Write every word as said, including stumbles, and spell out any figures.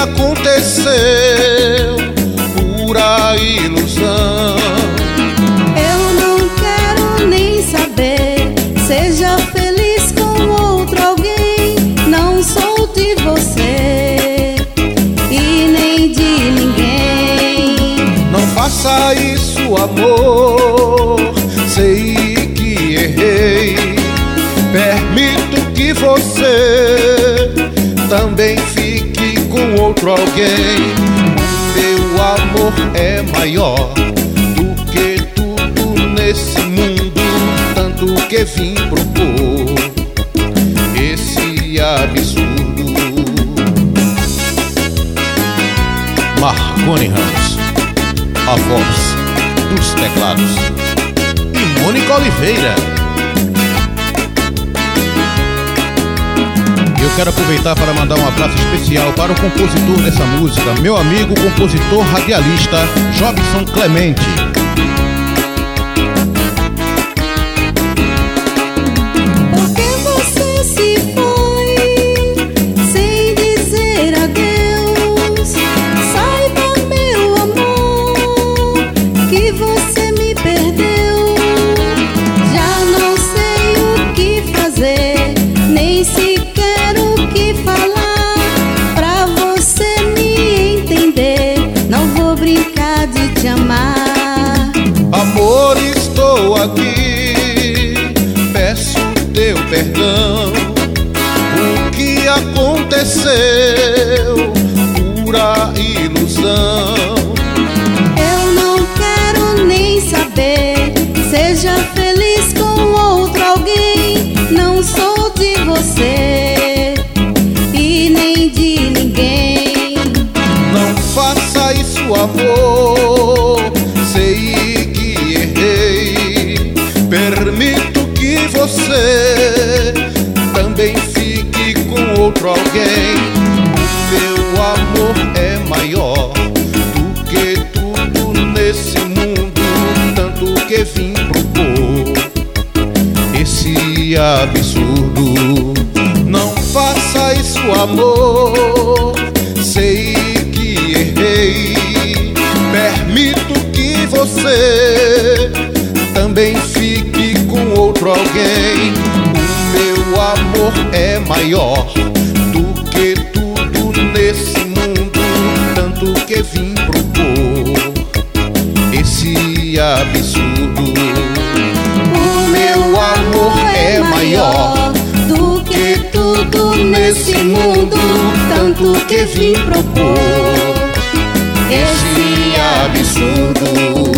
aconteceu, pura ilusão. Eu não quero nem saber, seja feliz com outro alguém. Não sou de você e nem de ninguém. Não faça isso, amor, sei que errei. Permito que você também fique com outro alguém. Meu amor é maior do que tudo nesse mundo, tanto que vim propor esse absurdo. Marconi Ramos, a voz dos teclados, e Mônica Oliveira. Eu quero aproveitar para mandar um abraço especial para o compositor dessa música, meu amigo compositor radialista Jobson Clemente. Porque você se foi sem dizer adeus. Saiba, meu amor, que você me perdeu. Já não sei o que fazer, nem sequer o que falar pra você me entender. Não vou brincar de te amar. Amor, estou aqui, peço teu perdão. O que aconteceu, pura ilusão. Eu não quero nem saber, seja feliz com outro alguém. Não sou de você e nem de ninguém. Não faça isso, amor, sei que errei. Permito que você também fique com outro alguém. Meu amor é maior do que tudo nesse mundo, tanto que vim propor esse absurdo. Não faça isso, amor, sei que errei. Permito que você também fique com outro alguém. O meu amor é maior do que tudo nesse mundo, tanto que vim propor esse absurdo. O meu amor é maior do que tudo nesse mundo, tanto que vim propor esse absurdo.